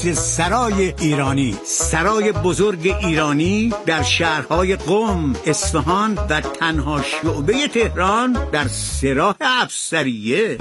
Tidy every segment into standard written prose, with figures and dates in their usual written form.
قطر سرای ایرانی، سرای بزرگ ایرانی در شهرهای قم، اصفهان و تنها شعبه تهران در سراح افسریه.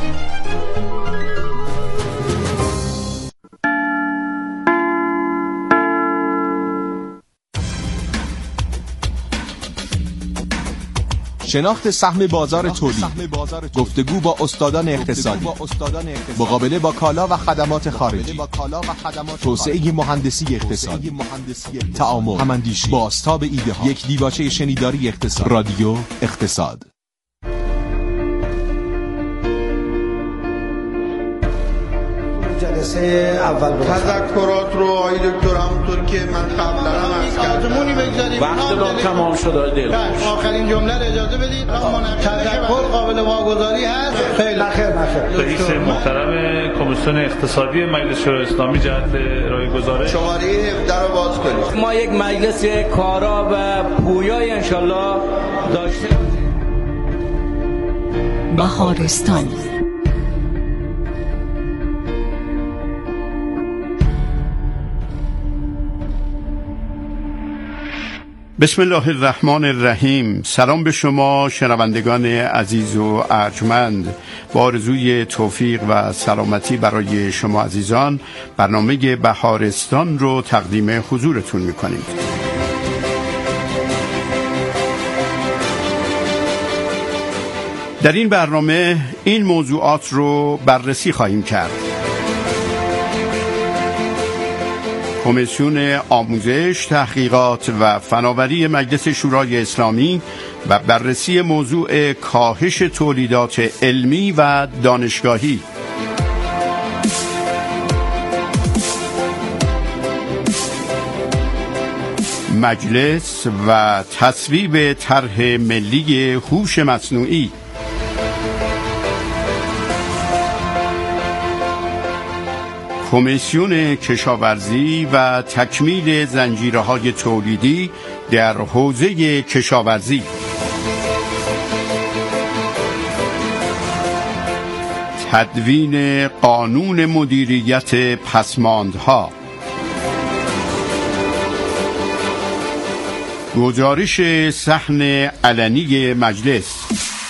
شناخت سهم بازار تولید، گفتگو با استادان اقتصادی، مقابله با کالا و خدمات خارجی، توسعه مهندسی اقتصادی، تعامل، هماندیشی، بازتاب ایده ها، یک دیباچه شنیداری اقتصاد. رادیو اقتصاد. جلسه اول تذکرات رو آقای دکتر همونطور که من قبلا هم عرض کردم وقت ما تمام شد. آخرین جمله رو اجازه بدید. تذکر قابل واگذاری هست. خیلی خیر. رئیس محترم کمیسیون اقتصادی مجلس شورای اسلامی جهت ارائه گزارش شماره 17 رو باز کنید. ما یک مجلس کارا و پویای انشالله داشته. بهارستان. بسم الله الرحمن الرحیم. سلام به شما شنوندگان عزیز و ارجمند. با آرزوی توفیق و سلامتی برای شما عزیزان برنامه بهارستان رو تقدیم حضورتون می‌کنیم. در این برنامه این موضوعات رو بررسی خواهیم کرد: کمیسیون آموزش، تحقیقات و فناوری مجلس شورای اسلامی و بررسی موضوع کاهش تولیدات علمی و دانشگاهی. مجلس و تصویب طرح ملی هوش مصنوعی. کمیسیون کشاورزی و تکمیل زنجیره‌های تولیدی در حوزه کشاورزی. تدوین قانون مدیریت پسماندها. گزارش صحن علنی مجلس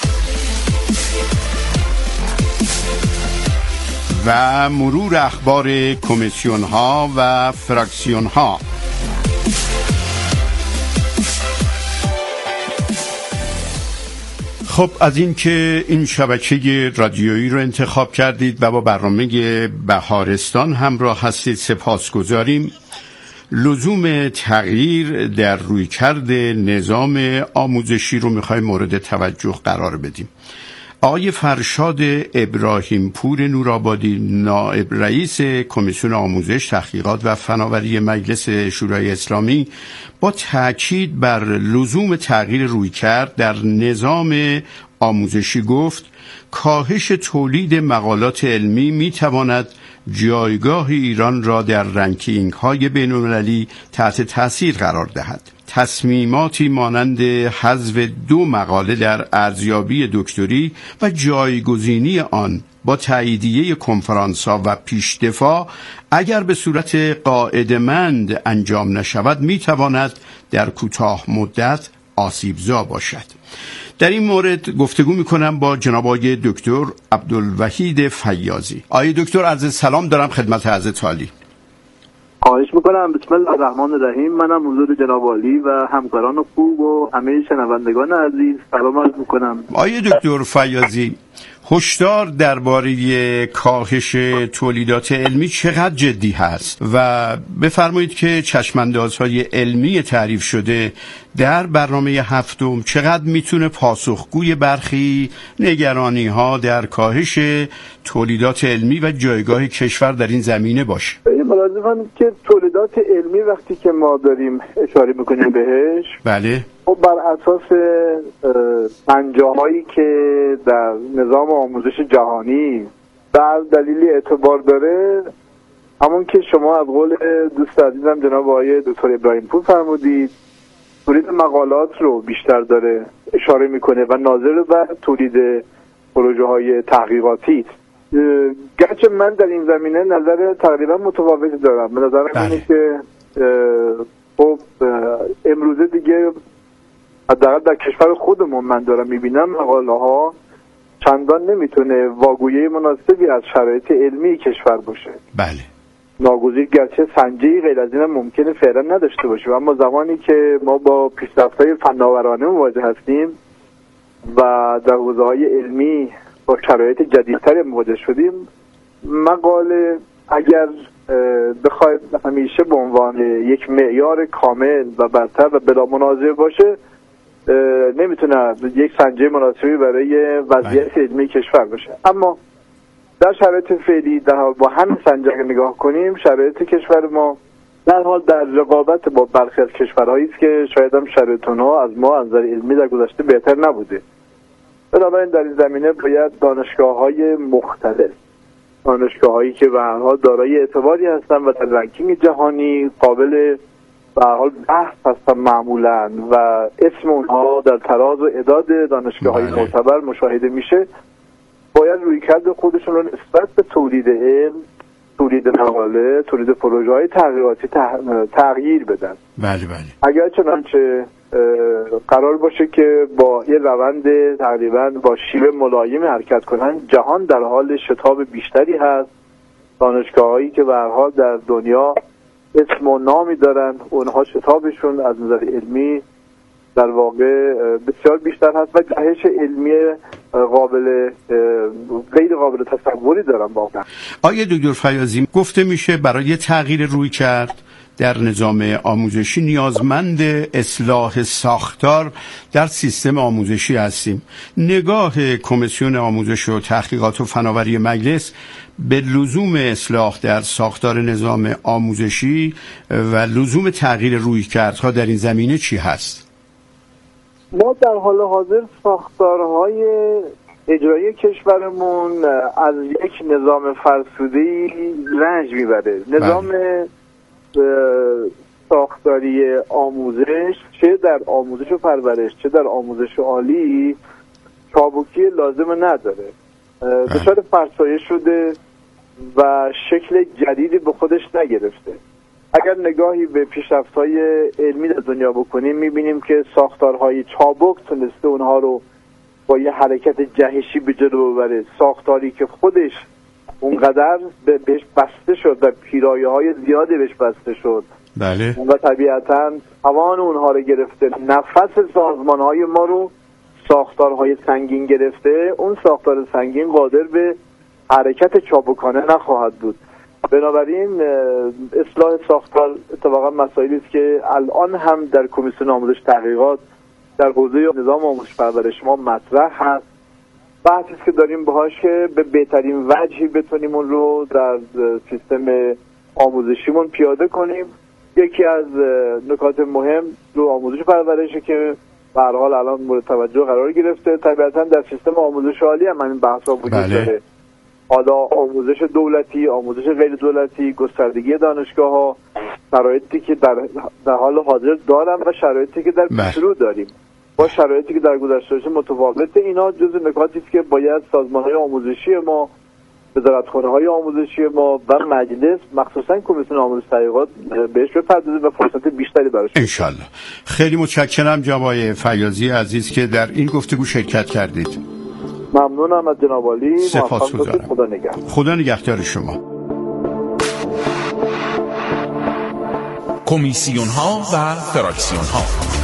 و مرور اخبار کمیسیون ها و فراکسیون ها. خب، از این که این شبکه رادیویی رو انتخاب کردید و با برنامه بهارستان همراه هستید سپاسگزاریم. لزوم تغییر در رویکرد نظام آموزشی رو میخوایم مورد توجه قرار بدیم. آقای فرشاد ابراهیم پور نورآبادی، نائب رئیس کمیسیون آموزش، تحقیقات و فناوری مجلس شورای اسلامی، با تاکید بر لزوم تغییر رویکرد در نظام آموزشی گفت کاهش تولید مقالات علمی میتواند جایگاه ایران را در رنکینگ های بین المللی تحت تاثیر قرار دهد. تصمیماتی مانند حذف 2 مقاله در ارزیابی دکتری و جایگزینی آن با تاییدیه کنفرانس‌ها و پیشدفاع اگر به صورت قاعده‌مند انجام نشود میتواند در کوتاه مدت آسیبزا باشد. در این مورد گفتگو میکنم با جناب آقای دکتر عبدالوحید فیاضی. آقای دکتر، عرض سلام دارم خدمت حضرت عالی. خواهش میکنم. بسم الله الرحمن الرحیم. منم حضور جناب عالی و همکاران خوب و همه شنوندگان عزیز سلام عرض میکنم. آقای دکتر فیاضی، هشدار درباره کاهش تولیدات علمی چقدر جدی هست و بفرمایید که چشماندازهای علمی تعریف شده در برنامه هفتم چقدر میتونه پاسخگوی برخی نگرانی ها در کاهش تولیدات علمی و جایگاه کشور در این زمینه باشه؟ ملازمم که تولیدات علمی وقتی که ما داریم اشاره میکنیم بهش، بله، خب بر اساس پنجاهایی که در نظام آموزش جهانی بر دلیلی اعتبار داره، همون که شما از قول دوست عزیزم جناب آقای دکتر ابراهیم پور فرمودید، تولید مقالات رو بیشتر داره اشاره میکنه و ناظر بر تولید پروژه های تحقیقاتی. گرچه من در این زمینه نظر تقریبا متفاوتی دارم. به نظرم اینه که خب امروزه دیگه حداقل در کشور خودمون من دارم میبینم مقاله ها چندان نمیتونه واگویه مناسبی از شرایط علمی کشور باشه. بله. ناگزیر گرچه سنجی غیر از این ممکنه فعلا نداشته باشیم، اما زمانی که ما با پیشرفت‌های فناورانه مواجه هستیم و در حوزه‌های علمی با شرایط جدیدتر مواجه شدیم، مقاله اگر بخواید همیشه به عنوان یک معیار کامل و برتر و بلا منازع باشه، نمیتونه یک سنجه مناسبی برای وضعیت علمی کشور باشه. اما در شرایط فعلی با همین سنجه نگاه کنیم، شرایط کشور ما در حال در رقابت با برخی از کشورهایی است که شاید هم شرایط اونها از ما از نظر علمی در گذشته بهتر نبوده. بنابراین در این زمینه باید دانشگاه‌های مختلف، دانشگاه‌هایی که به هر حال دارای اعتباری هستن و در رنکینگ جهانی قابل به هر حال بحث هستن معمولاً و اسم اونها در تراز و اعداد دانشگاه‌های معتبر مشاهده میشه، باید رویکرد خودشون رو نسبت به تولید علم، تولید مقاله، تولید پروژه‌های تحقیقاتی تغییر بدن. بله. اگر چنانچه قرار باشه که با یه روند تقریبا با شیوه ملایم حرکت کنن، جهان در حال شتاب بیشتری هست. دانشگاه‌هایی که به هر حال در دنیا اسم و نامی دارن، اونها شتابشون از نظر علمی در واقع بسیار بیشتر هست و جهش علمی غیر قابل تصوری دارن واقعا. آیه دکتر فیاضی، گفته میشه برای تغییر رویکرد در نظام آموزشی نیازمند اصلاح ساختار در سیستم آموزشی هستیم. نگاه کمیسیون آموزش و تحقیقات و فناوری مجلس به لزوم اصلاح در ساختار نظام آموزشی و لزوم تغییر رویکردها در این زمینه چی هست؟ ما در حال حاضر ساختارهای اجرایی کشورمون از یک نظام فرسوده‌ای رنج میبره. نظام ساختاری آموزش، چه در آموزش و پرورش چه در آموزش عالی، چابکی لازم نداره. دچار فرسایش شده و شکل جدیدی به خودش نگرفته. اگر نگاهی به پیشرفت‌های علمی در دنیا بکنیم، می‌بینیم که ساختارهای چابک تونسته اونها رو با یه حرکت جهشی به جلو ببره. ساختاری که خودش اونقدر بهش بسته شد و پیرایه‌های زیادی بهش بسته شد، بله، و طبیعتاً توان اونها رو گرفته، نفس سازمان‌های ما رو ساختارهای سنگین گرفته. اون ساختار سنگین قادر به حرکت چابکانه نخواهد بود. بنابراین اصلاح ساختار اتفاقا مسائلی است که الان هم در کمیسیون آموزش تحقیقات در حوزه نظام آموزش پرورش ما مطرح هست. بحثی است که داریم باهاش که به بهترین وجهی بتونیم اون رو در سیستم آموزشیمون پیاده کنیم. یکی از نکات مهم رو آموزش پرورشه که به هر حال الان مورد توجه قرار گرفته. طبیعتاً در سیستم آموزش عالی هم این بحث‌ها وجود داره. حالا آموزش دولتی، آموزش غیر دولتی، گستردگی دانشگاه‌ها، شرایطی که در حال حاضر دارم و شرایطی که در پیشرو داریم با شرایطی که در گذشته متفاوته. اینا جزء نکاتی است که باید سازمان‌های آموزشی ما، وزارتخانه‌های آموزشی ما و مجلس، مخصوصاً کمیسیون آموزش تحقیقات بهش بپردازه و فرصت بیشتری براش. ان شاءالله. خیلی متشکرم جناب فیاضی عزیز که در این گفتگو شرکت کردید. ممنونم از جناب عالی. سپاسگزارم. خدا نگهدار. خدا نگهدار شما. کمیسیون ها و فراکسیون ها.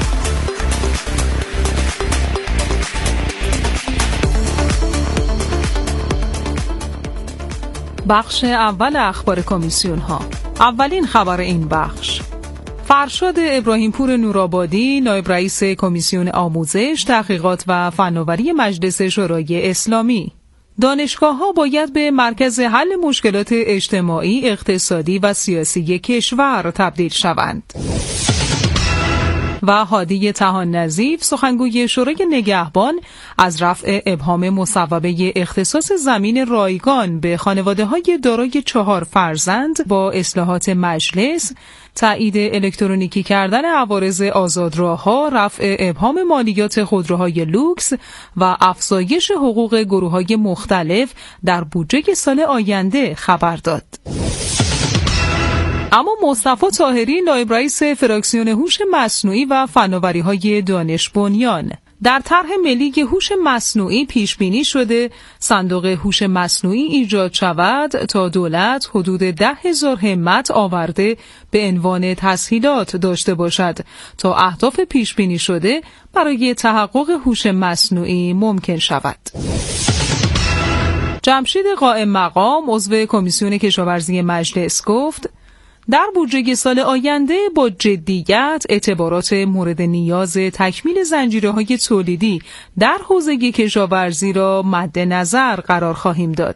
بخش اول اخبار کمیسیون ها. اولین خبر این بخش: فرشاد ابراهیمپور نورآبادی، نایب رئیس کمیسیون آموزش، تحقیقات و فناوری مجلس شورای اسلامی: دانشگاه‌ها باید به مرکز حل مشکلات اجتماعی، اقتصادی و سیاسی کشور تبدیل شوند. و هادی طحان نظیف سخنگوی شورای نگهبان از رفع ابهام مصوبه اختصاص زمین رایگان به خانواده‌های دارای 4 فرزند با اصلاحات مجلس، تایید الکترونیکی کردن عوارض آزادراه‌ها، رفع ابهام مالیات خودروهای لوکس و افزایش حقوق گروه‌های مختلف در بودجه سال آینده خبر داد. اما مصطفی طاهری نایب رئیس فراکسیون هوش مصنوعی و فناوری‌های دانش بنیان در طرح ملی هوش مصنوعی پیش بینی شده صندوق هوش مصنوعی ایجاد شود تا دولت حدود 10,000 همت آورده به عنوان تسهیلات داشته باشد تا اهداف پیش بینی شده برای تحقق هوش مصنوعی ممکن شود. جمشید قائم مقام عضو کمیسیون کشاورزی مجلس گفت در بودجه سال آینده با جدیت اعتبارات مورد نیاز تکمیل زنجیره‌های تولیدی در حوزه کشاورزی را مد نظر قرار خواهیم داد.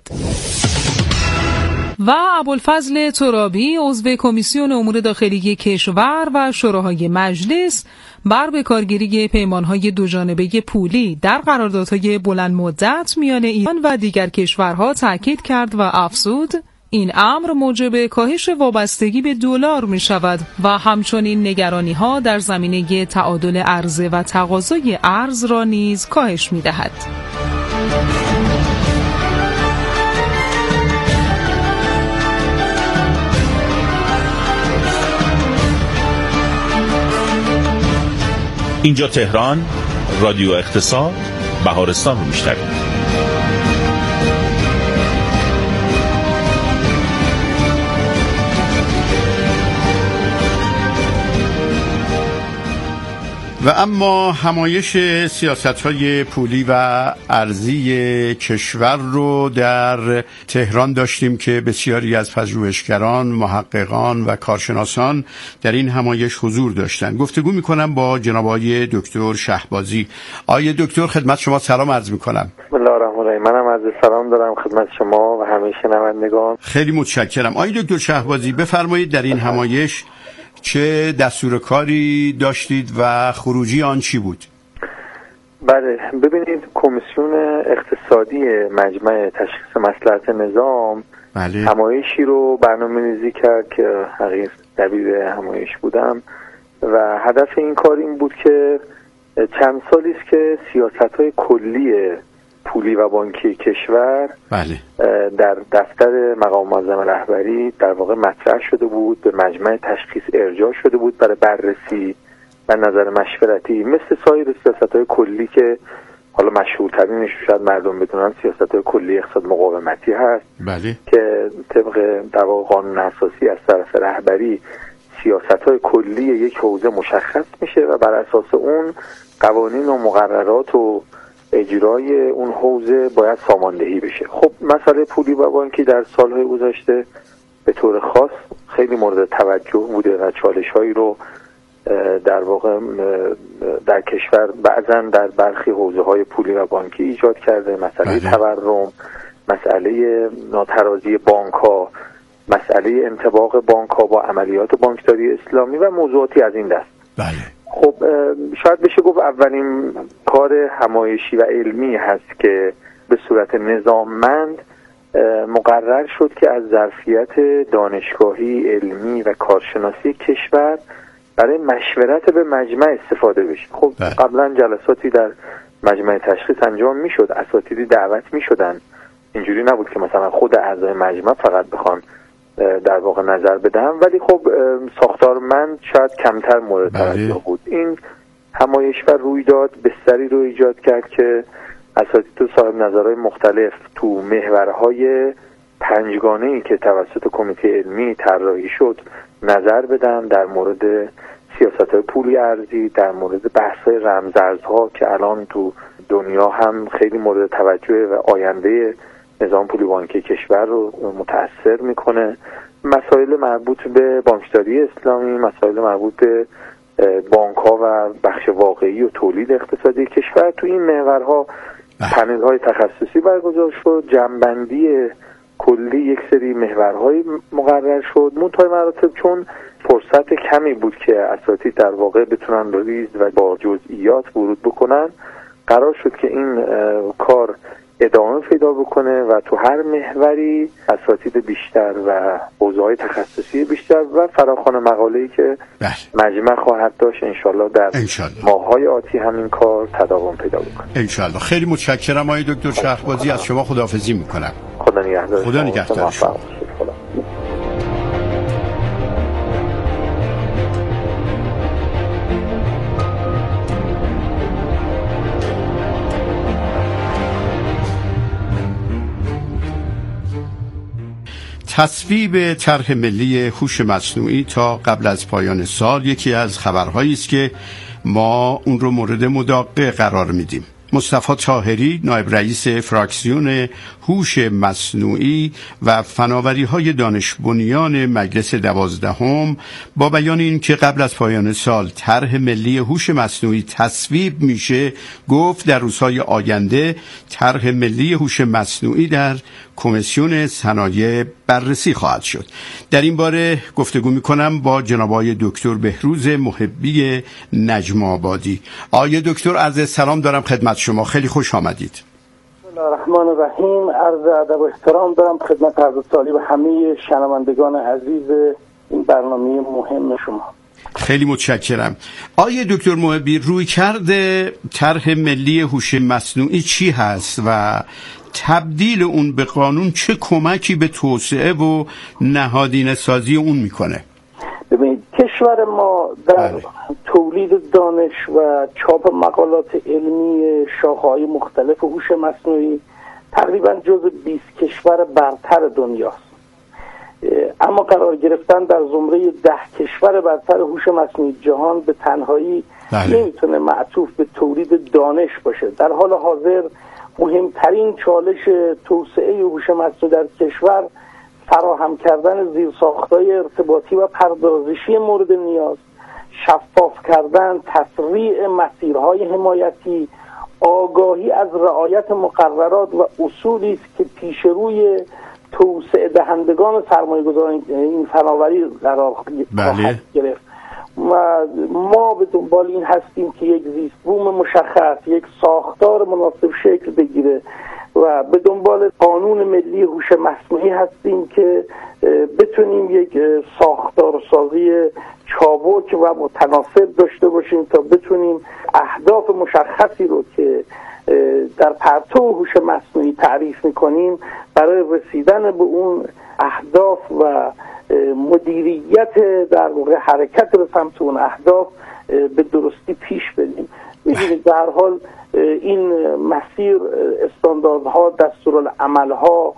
و ابوالفضل ترابی عضو کمیسیون امور داخلی کشور و شوراهای مجلس بر بکارگیری پیمانهای دوجانبه پولی در قراردادهای بلند مدت میان ایران و دیگر کشورها تاکید کرد و افزود این امر موجب کاهش وابستگی به دلار می شود و همچنین نگرانی ها در زمینه تعادل عرضه و تقاضای ارز را نیز کاهش می دهد. اینجا تهران، رادیو اقتصاد، بهارستان رو میشنوید. و اما همایش سیاست‌های پولی و ارزی کشور رو در تهران داشتیم که بسیاری از پژوهشگران، محققان و کارشناسان در این همایش حضور داشتند. گفتگو می‌کنم با جناب آقای دکتر شهبازی. آقای دکتر خدمت شما سلام عرض می‌کنم. بسم الله الرحمن الرحیم. منم عرض سلام دارم خدمت شما و همه شنوندگان. خیلی متشکرم. آقای دکتر شهبازی بفرمایید در این همایش چه دستور کاری داشتید و خروجی آن چی بود؟ بله، ببینید کمیسیون اقتصادی مجمع تشخیص مصلحت نظام همایشی رو برنامه‌ریزی کرد که حقیقت دبیر همایش بودم و هدف این کار این بود که چند سالی است که سیاست‌های کلی پولی و بانکی کشور در دفتر مقام معظم رهبری در واقع مطرح شده بود، به مجمع تشخیص ارجاع شده بود برای بررسی و نظر مشورتی، مثل سایر سیاست‌های کلی که حالا مشهورترینش شاید مردم بدونن سیاست‌های کلی اقتصاد مقاومتی هست که طبق در واقع قانون اساسی از طرف رهبری سیاست‌های کلی یک حوزه مشخص میشه و بر اساس اون قوانین و مقررات و اجرای اون حوزه باید ساماندهی بشه. خب مسئله پولی و بانکی در سالهای گذشته به طور خاص خیلی مورد توجه بوده و چالش‌هایی رو در واقع در کشور بعضا در برخی حوزه‌های پولی و بانکی ایجاد کرده. مسئله تورم، مسئله ناترازی بانک‌ها، مسئله انطباق بانک‌ها با عملیات بانکداری اسلامی و موضوعاتی از این دست. خب شاید بشه گفت اولین کار همایشی و علمی هست که به صورت نظاممند مقرر شد که از ظرفیت دانشگاهی، علمی و کارشناسی کشور برای مشورت به مجمع استفاده بشه. خب قبلا جلساتی در مجمع تشخیص انجام میشد، اساتیدی دعوت میشدن، اینجوری نبود که مثلا خود اعضای مجمع فقط بخوان در واقع نظر بدم، ولی خب ساختارمند شاید کمتر مورد توجه بود. این همایش و رویداد بستری رو ایجاد کرد که اساتید و صاحب نظرهای مختلف تو محورهای پنجگانه‌ای که توسط کمیته علمی طراحی شد نظر بدن در مورد سیاست‌های پولی ارزی، در مورد بحث‌های رمزارزها که الان تو دنیا هم خیلی مورد توجه و آینده نظام پولی بانکی کشور رو متأثر میکنه، مسائل مربوط به بانکداری اسلامی، مسائل مربوط به بانک‌ها و بخش واقعی و تولید اقتصادی کشور. تو این محورها پنل‌های تخصصی برگزار شد، جمع‌بندی کلی یک سری محورهای مقرر شد. منتهای مراتب چون فرصت کمی بود که اساتید در واقع بتونن ریز و با جزئیات ورود بکنن، قرار شد که این کار ادامه پیدا بکنه و تو هر محوری اساتید بیشتر و حوزه‌های تخصصی بیشتر و فراخوان مقاله‌ای که مجمع خواهد داشت انشالله در ماه‌های آتی همین کار تداوم پیدا بکنه انشالله. خیلی متشکرم آقای دکتر شهربازی، از شما خداحافظی میکنم. خدا نگهدار. خدا نگهدار شما. تصویب طرح ملی هوش مصنوعی تا قبل از پایان سال یکی از خبرهایی است که ما اون رو مورد مداقه قرار میدیم. مصطفی طاهری، نایب رئیس فراکسیون هوش مصنوعی و فناوری‌های دانش بنیان مجلس 12 با بیان این که قبل از پایان سال طرح ملی هوش مصنوعی تصویب میشه، گفت در روزهای آینده طرح ملی هوش مصنوعی در کمیسیون صنایع بررسی خواهد شد. در این باره گفتگو میکنم با جناب آقای دکتر بهروز محبی نجم آبادی. آقای دکتر، عرض سلام دارم خدمت شما، خیلی خوش آمدید. بسم الله الرحمن الرحیم. عرض ادب و احترام دارم خدمت حضرت عالی و همه شنوندگان عزیز این برنامه مهم شما. خیلی متشکرم. آقای دکتر محبی، رویکرد طرح ملی هوش مصنوعی چی هست و تبدیل اون به قانون چه کمکی به توسعه و نهادینه سازی اون میکنه؟ ببینید، کشور ما در تولید دانش و چاپ مقالات علمی شاخه‌های مختلف هوش مصنوعی تقریبا جزو 20 کشور برتر دنیاست. اما قرار گرفتن در زمره 10 کشور برتر هوش مصنوعی جهان به تنهایی نمیتونه معطوف به تولید دانش باشه. در حال حاضر مهمترین چالش توسعه هوش مصنوعی در کشور فراهم کردن زیرساخت‌های ارتباطی و پردازشی مورد نیاز، شفاف کردن تسریع مسیرهای حمایتی، آگاهی از رعایت مقررات و اصولی است که پیش روی توسعه دهندگان سرمایه‌گذاری این فناوری قرار خواهد گرفت. و ما به دنبال این هستیم که یک زیست بوم مشخص، یک ساختار مناسب شکل بگیره و به دنبال قانون ملی هوش مصنوعی هستیم که بتونیم یک ساختار سازی چابک و متناسب داشته باشیم تا بتونیم اهداف مشخصی رو که در پرتو هوش مصنوعی تعریف میکنیم برای رسیدن به اون اهداف و مدیریت در واقع حرکت به سمت اون اهداف به درستی پیش بریم. می‌دونید در هر حال این مسیر استانداردها، دستورالعمل‌ها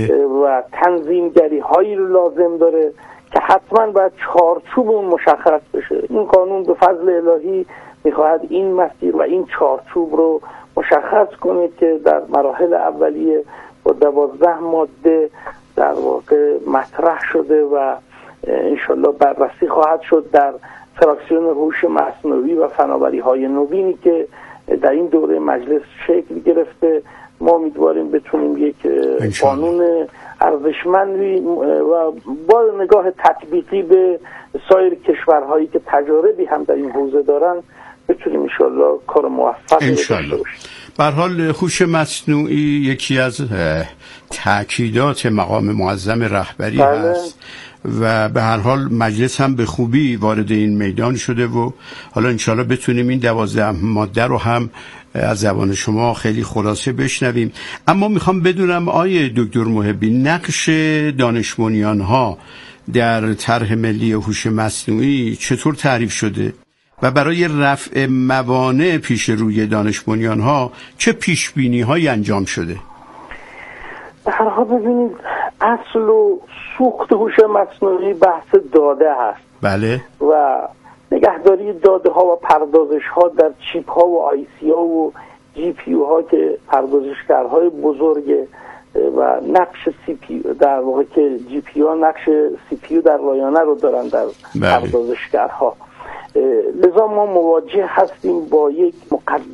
و تنظیمگری هایی رو لازم داره که حتما باید چارچوب اون مشخص بشه. این قانون به فضل الهی میخواهد این مسیر و این چارچوب رو مشخص کنه که در مراحل اولیه با 12 ماده در واقع مطرح شده و انشالله بررسی خواهد شد در فراکسیون هوش مصنوعی و فناوری های نوینی که در این دوره مجلس شکل گرفته. ما امیدواریم بتونیم یک قانون ارزشمندی و با نگاه تطبیقی به سایر کشورهایی که تجاربی هم در این حوزه دارن بتونیم انشالله کار موفقی داشته باشیم. به هر حال هوش مصنوعی یکی از تأکیدات مقام معظم رهبری هست و به هر حال مجلس هم به خوبی وارد این میدان شده و حالا انشالله بتونیم این 12 ماده رو هم از زبان شما خیلی خلاصه بشنویم. اما میخوام بدونم آیه دکتر محبی، نقش دانش بنیان‌ها در طرح ملی هوش مصنوعی چطور تعریف شده و برای رفع موانع پیش روی دانش بنیان‌ها چه پیش‌بینی‌هایی انجام شده؟ به هر حال ببینید، اصل و سوخت هوش مصنوعی بحث داده هست. بله. و نگهداری داده ها و پردازش ها در چیپ ها و آی سی ها و جی پی یو ها که پردازشگرهای بزرگ و نقش سی پی در واقع که جی پی ها نقش سی پی یو در رایانه رو دارن در پردازشگرها. لذا ما مواجه هستیم با یک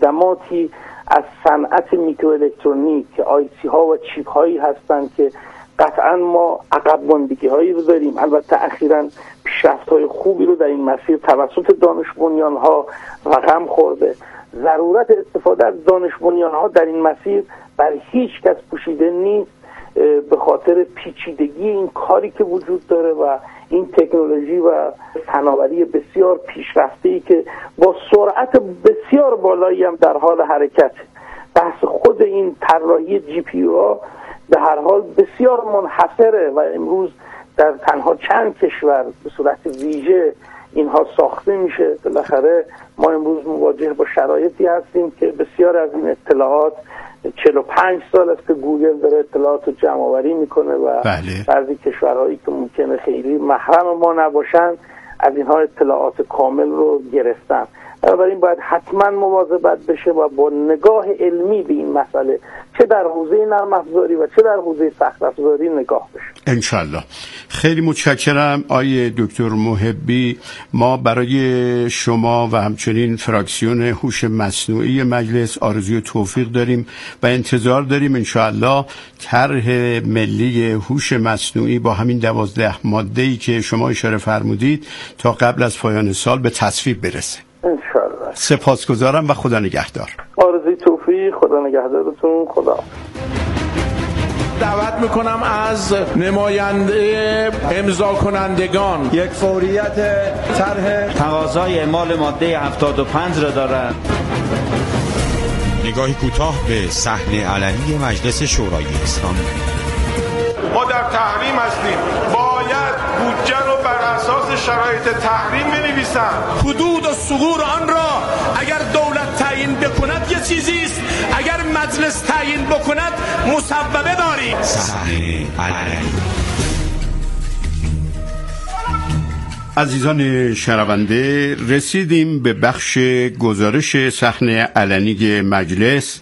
مقدماتی از صنعت میکرو الکترونیک که آی سی ها و چیپ هایی هستند که قطعا ما عقب ماندگی هایی رو داریم. البته اخیراً پیشرفت های خوبی رو در این مسیر توسط دانش بنیان ها رقم خورده. ضرورت استفاده از دانش بنیان ها در این مسیر بر هیچ کس پوشیده نیست، به خاطر پیچیدگی این کاری که وجود داره و این تکنولوژی و فناوری بسیار پیشرفته‌ای که با سرعت بسیار بالایی هم در حال حرکت. بحث خود این طراحی جی پی یو ها به هر حال بسیار منحصره و امروز در تنها چند کشور به صورت ویژه اینها ساخته میشه. بالاخره ما امروز مواجه با شرایطی هستیم که بسیار از این اطلاعات 45 سال است که گوگل داره اطلاعات رو جمع آوری میکنه و بعضی کشورهایی که ممکنه خیلی محرم ما نباشن از اینها اطلاعات کامل رو گرفتن. بنابراین باید حتما مواظبت بشه و با نگاه علمی به این مسئله چه در حوزه نرم افزاری و چه در حوزه سخت افزاری نگاه بشه. انشالله. خیلی متشکرم آقای دکتر محبی. ما برای شما و همچنین فراکسیون هوش مصنوعی مجلس آرزوی توفیق داریم و انتظار داریم انشالله طرح ملی هوش مصنوعی با همین 12 ماده‌ای که شما اشاره فرمودید تا قبل از پایان سال به تصویب برسه. انشالله. سپاسگزارم و خدا نگهدار. آرزوی توفیق. خدا نگهدارتون. خدا. دعوت میکنم از نماینده امضا کنندگان. یک فوریت طرح تقاضای اعمال ماده 75 را دارد. نگاهی کوتاه به صحن علنی مجلس شورای اسلامی. ما در تحریم هستیم، باید بودجه رو بر اساس شرایط تحریم بنویسن. حدود و ثغور آن را اگر دولت تعیین بکند یه چیزی است، اگر مجلس تعیین بکند مسببه داریم. صحن علنی. عزیزان شنونده، رسیدیم به بخش گزارش صحن علنی مجلس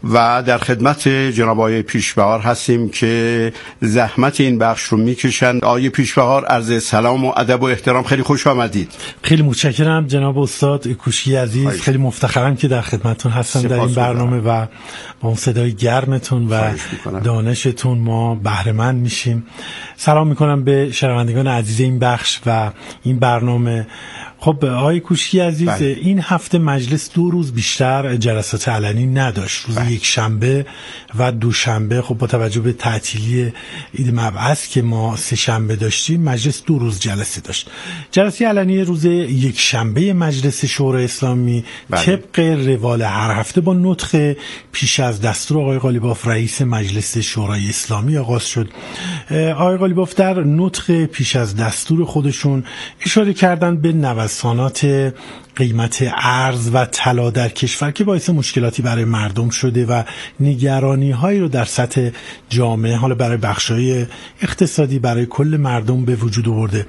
و در خدمت جناب آقای پیشبهار هستیم که زحمت این بخش رو میکشند. آقای پیشبهار عرض سلام و ادب و احترام، خیلی خوش آمدید. خیلی متشکرم جناب استاد کوشکی عزیز. خیلی مفتخرم که در خدمتتون هستم در این برنامه و با اون صدای گرمتون و دانشتون ما بهره مند میشیم. سلام میکنم به شنوندگان عزیز این بخش و این برنامه. خب آقای کوشکی عزیز، این هفته مجلس 2 روز بیشتر جلسات علنی نداشت. روز یک شنبه و دوشنبه خب با توجه به تعطیلی عید مبعث که ما 3 شنبه داشتیم، مجلس 2 روز جلسه داشت. جلسه علنی روز یک شنبه مجلس شورای اسلامی طبق روال هر هفته با نطق پیش از دستور آقای قالیباف رئیس مجلس شورای اسلامی آغاز شد. آقای قالیباف در نطق پیش از دستور خودشون اشاره کردن به نوسانات قیمت ارز و طلا در کشور که باعث مشکلاتی برای مردم شده و نگرانی هایی رو در سطح جامعه، حالا برای بخشای اقتصادی، برای کل مردم به وجود آورده.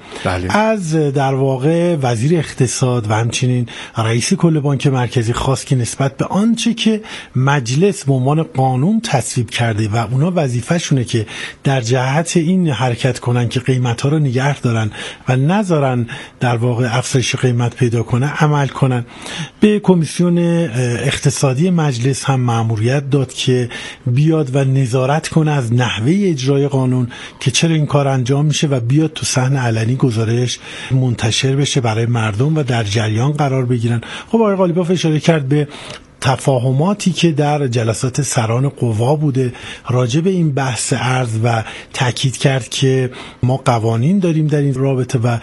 از در واقع وزیر اقتصاد و همچنین رئیس کل بانک مرکزی خواست که نسبت به آنچه که مجلس به عنوان قانون تصویب کرده و اونا وظیفه‌شونه که در جهت این حرکت کنن که قیمت ها رو نگه دارن و نذارن در واقع افزایش قیمت پیدا کنه عمل کنن. به کمیسیون اقتصادی مجلس هم مأموریت داد که بیاد و نظارت کنه از نحوه اجرای قانون که چرا این کار انجام میشه و بیاد تو صحن علنی گزارش منتشر بشه برای مردم و در جریان قرار بگیرن. خب آقای قالیباف اشاره کرد به تفاهماتی که در جلسات سران قوا بوده راجع به این بحث ارز و تاکید کرد که ما قوانین داریم در این رابطه و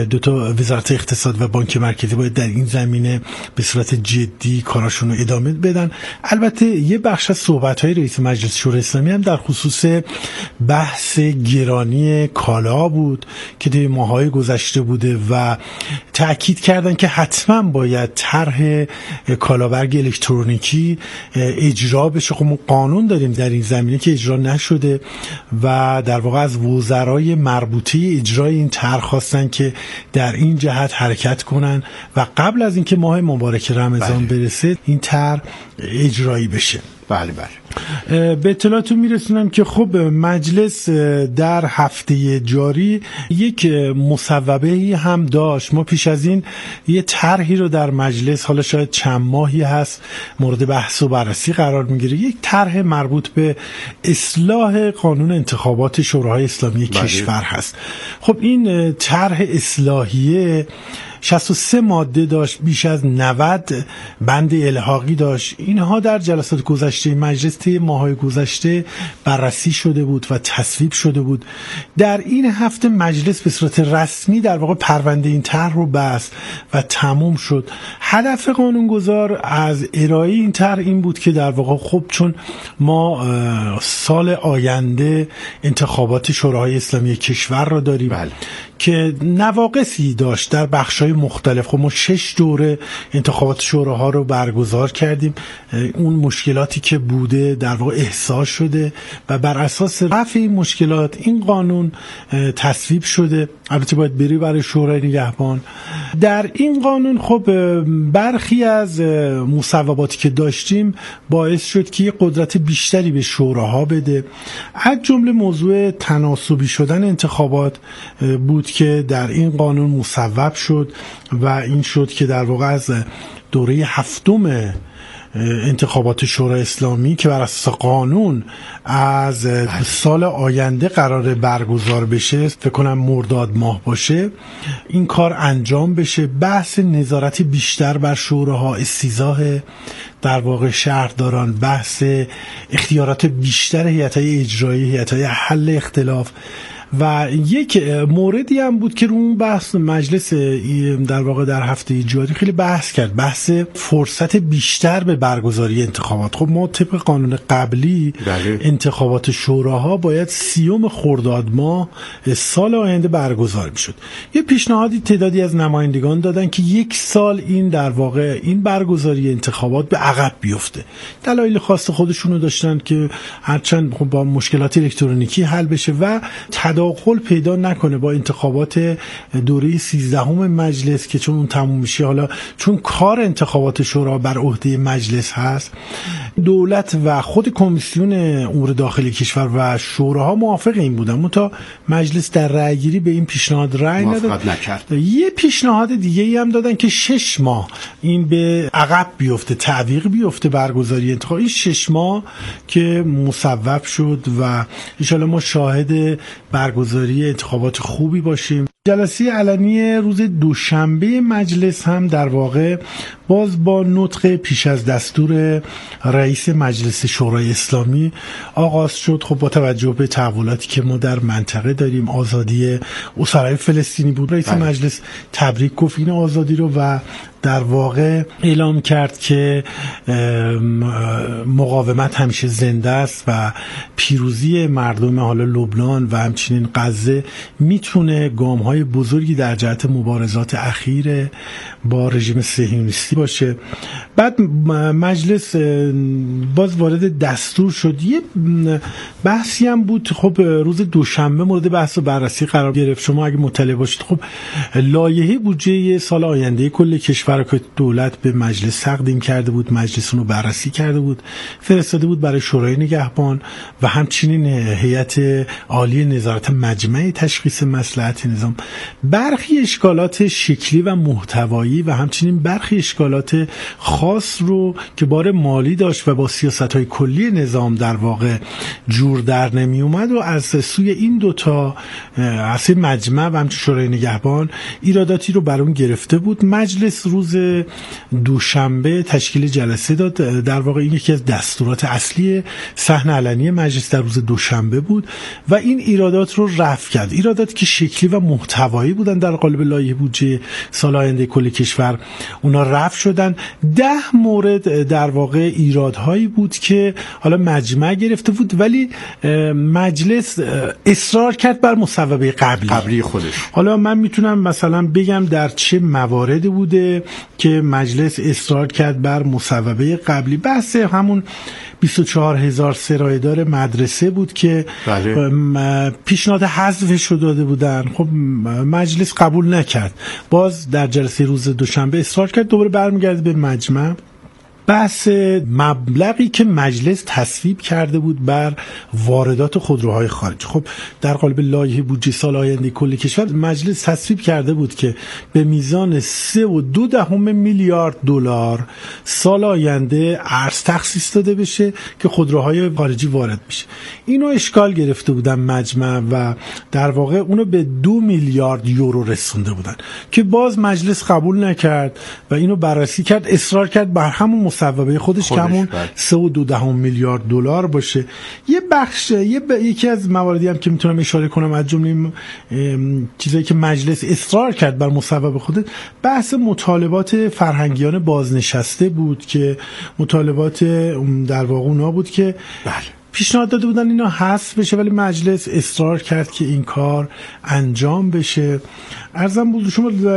2 وزارت اقتصاد و بانک مرکزی باید در این زمینه به صورت جدی کاراشون رو ادامه بدن. البته یه بخش از صحبت‌های رئیس مجلس شورای اسلامی هم در خصوص بحث گرانی کالا بود که در ماه‌های گذشته بوده و تاکید کردن که حتما باید طرح کالابرگ الکترونیکی اجرا بشه. خب ما قانون داریم در این زمینه که اجرا نشده و در واقع از وزرای مربوطه اجرای این طرح خواستن که در این جهت حرکت کنن و قبل از اینکه ماه مبارک رمضان برسه این طرح اجرایی بشه. بله. به اطلاعتون میرسونم که خب مجلس در هفته جاری یک مصوبه‌ای هم داشت. ما پیش از این یه طرحی رو در مجلس، حالا شاید چند ماهی هست، مورد بحث و بررسی قرار میگیره. یک طرح مربوط به اصلاح قانون انتخابات شوراهای اسلامی کشور هست. خب این طرح اصلاحیه 63 ماده داشت، بیش از 90 بند الحاقی داشت. اینها در جلسات گذشته مجلس طی ماه‌های گذشته بررسی شده بود و تصویب شده بود. در این هفته مجلس به صورت رسمی در واقع پرونده این طرح رو بست و تموم شد. هدف قانونگذار از ارائه این طرح این بود که در واقع خب چون ما سال آینده انتخابات شوراهای اسلامی کشور را داریم که نواقصی داشت در بخش‌های مختلف. خب ما 6 دوره انتخابات شوراها رو برگزار کردیم. اون مشکلاتی که بوده در واقع احساس شده و بر اساس رفع این مشکلات این قانون تصویب شده. البته باید بری برای شورای نگهبان. در این قانون خب برخی از مصوباتی که داشتیم باعث شد که قدرت بیشتری به شوراها بده. از جمله موضوع تناسبی شدن انتخابات بود که در این قانون مصوب شد و این شد که در واقع از دوره هفتم انتخابات شورای اسلامی که بر اساس قانون از سال آینده قرار برگزار بشه، فکر کنم مرداد ماه باشه، این کار انجام بشه. بحث نظارت بیشتر بر شوراها، استیضاح در واقع شهرداران، بحث اختیارات بیشتر هیئت‌های اجرایی، هیئت‌های حل اختلاف و یک موردی هم بود که رو اون بحث مجلس در واقع در هفته جاری خیلی بحث کرد، بحث فرصت بیشتر به برگزاری انتخابات. خب ما طبق قانون قبلی انتخابات شوراها باید 30 خرداد ماه سال آینده برگزار میشد. یه پیشنهادی تعدادی از نمایندگان دادن که 1 سال این در واقع این برگزاری انتخابات به عقب بیفته. دلایل خاص خودشونو داشتن که هرچند خب با مشکلات الکترونیکی حل بشه و تداخل پیدا نکنه با انتخابات دوره 13 مجلس که چون اون تموم میشه، حالا چون کار انتخابات شورا بر عهده مجلس هست، دولت و خود کمیسیون امور داخلی کشور و شوراها موافق این بودن، منتها مجلس در رأیگیری به این پیشنهاد رأی نداد. یه پیشنهاد دیگه ای هم دادن که 6 ماه این به عقب بیفته، تعویق بیفته برگزاری انتخاب. این 6 ماه که مصوب شد و ان شاءالله ما شاهد برگزاری انتخابات خوبی باشیم. جلسه علنی روز دوشنبه مجلس هم در واقع باز با نطق پیش از دستور رئیس مجلس شورای اسلامی آغاز شد. خب با توجه به تحولاتی که ما در منطقه داریم، آزادی اسرای فلسطینی بود، رئیس مجلس تبریک گفت این آزادی رو و در واقع اعلام کرد که مقاومت همیشه زنده است و پیروزی مردم حالا لبنان و همچنین غزه میتونه گام‌های بزرگی در جهت مبارزات اخیر با رژیم صهیونیستی باشه. بعد مجلس باز وارد دستور شد. یه بحثی هم بود، خب روز دوشنبه مورد بحث و بررسی قرار گرفت. شما اگه مطلع باشید، خب لایحه بودجه سال آینده کل کشور که دولت به مجلس تقدیم کرده بود، مجلس اون رو بررسی کرده بود، فرستاده بود برای شورای نگهبان و همچنین هیئت عالی نظارت مجمع تشخیص مصلحت نظام. برخی اشکالات شکلی و محتوایی و همچنین برخی اشکالات خاص رو که بار مالی داشت و با سیاست‌های کلی نظام در واقع جور در نمی اومد و از سوی این دوتا از مجمع و همچنین شورای نگهبان ایراداتی رو بر اون گرفته بود. مجلس روز دوشنبه تشکیل جلسه داد. در واقع این یکی از دستورات اصلی صحن علنی مجلس در روز دوشنبه بود و این ایرادات رو رفع کرد. ایراداتی که شکلی و محتوایی بودن در قالب لایحه بودجه سال آینده کل کشور اونا رفع شدن. 10 مورد در واقع ایرادهایی بود که حالا مجمع گرفته بود ولی مجلس اصرار کرد بر مصوبه قبلی خودش. حالا من میتونم مثلا بگم در چه مواردی بوده که مجلس اصرار کرد بر مصوبه قبلی. بحث همون 24,000 سرایه‌دار مدرسه بود که پیشنهاد حذفش رو داده بودن. خب مجلس قبول نکرد. باز در جلسه روز دوشنبه اصرار کرد، دوباره برمیگرده به مجمع. بحث مبلغی که مجلس تصویب کرده بود بر واردات خودروهای خارجی. خب در قالب لایحه بودجه سال آینده کل کشور مجلس تصویب کرده بود که به میزان 3.2 میلیارد دلار سال آینده ارز تخصیص داده بشه که خودروهای خارجی وارد بشه. اینو اشکال گرفته بودن مجمع و در واقع اونو به 2 میلیارد یورو رسونده بودن که باز مجلس قبول نکرد و اینو بررسی کرد، اصرار کرد بر همون مصوبه خودش که همون 3.2 میلیارد دلار باشه. یه بخش یکی از مواردی هم که میتونم اشاره کنم از جمله چیزایی که مجلس اصرار کرد بر مصوبه خودش، بحث مطالبات فرهنگیان بازنشسته بود که مطالبات در واقع اونا بود که پیشنهاد داده بودن اینا حذف بشه، ولی مجلس اصرار کرد که این کار انجام بشه. عرضم بود شما